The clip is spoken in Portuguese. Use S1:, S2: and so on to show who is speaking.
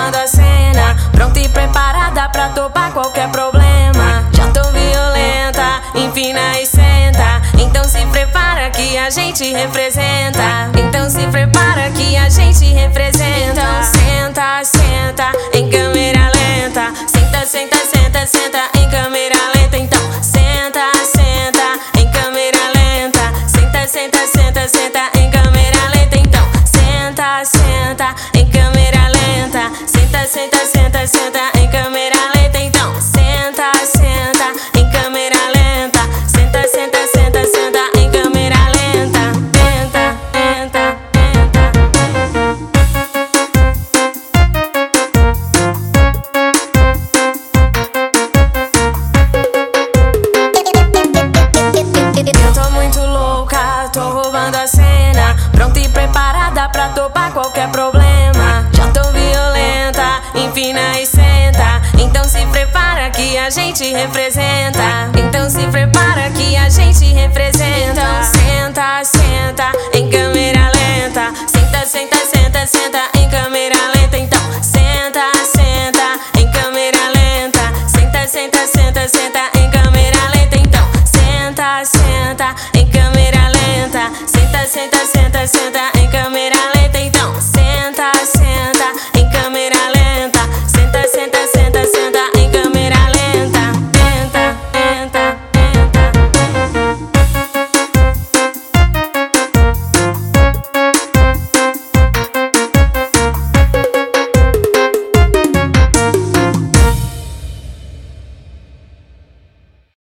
S1: roubando a cena, pronta e preparada pra topar qualquer problema. Já tô violenta, empina e senta, então se prepara que a gente representa. Então se prepara que a gente representa. Então senta, senta, em câmera lenta. Senta, senta, senta, senta, em câmera lenta. Então senta, senta, em câmera lenta. Senta, senta, senta, senta, em câmera lenta. Então senta, senta, em câmera lenta. Senta, senta, senta, senta, em câmera lenta. Então senta, senta, em câmera lenta. Senta, senta, senta, senta, em câmera lenta. Lenta, lenta, lenta. Eu tô muito louca, tô roubando a cena, pronta e preparada pra topar qualquer problema. Já tô violenta, empina e senta, então se prepara que a gente representa. Então se prepara que a gente representa. Então senta, senta, em câmera lenta. Senta, senta,